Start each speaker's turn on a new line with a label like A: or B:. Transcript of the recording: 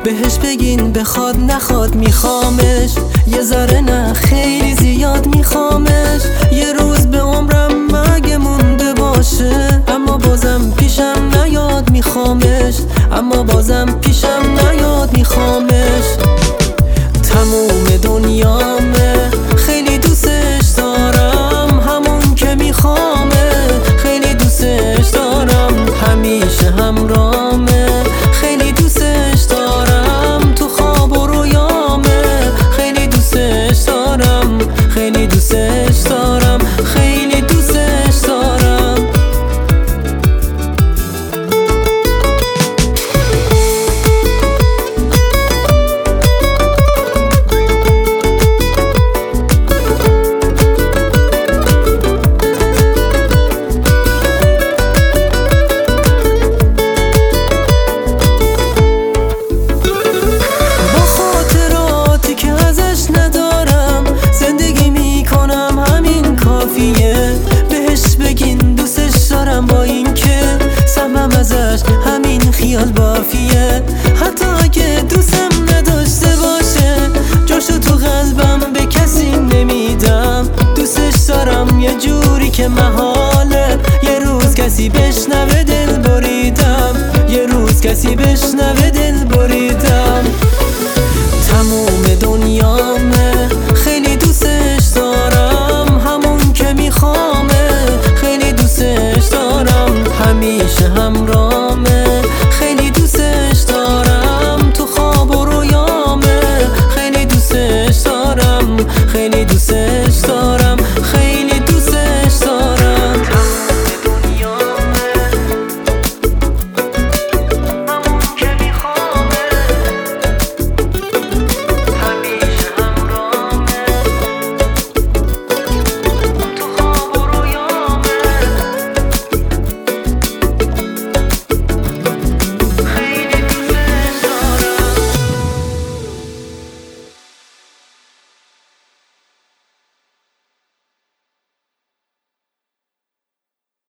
A: بهش بگین بخواد نخواد میخوامش، یه ذره نه خیلی زیاد میخوامش. یه روز به عمرم مگه مونده باشه، اما بازم پیشم نیاد میخوامش، اما بازم پیشم نیاد میخوامش. تموم دنیامه، خیلی دوستش دارم، همون که میخوامه، خیلی دوستش دارم، همیشه همرامه، خیلی دوستش دارم، تو خواب و رویامه، خیلی دوستش دارم، خیلی دوستش دارم، خیلی دوستش دارم. همین خیال بافیه، حتی اگه دوستم نداشته باشه، جاشو تو قلبم به کسی نمیدم. دوستش دارم یه جوری که محاله یه روز کسی بشنوه دل بریدم، یه روز کسی بشنوه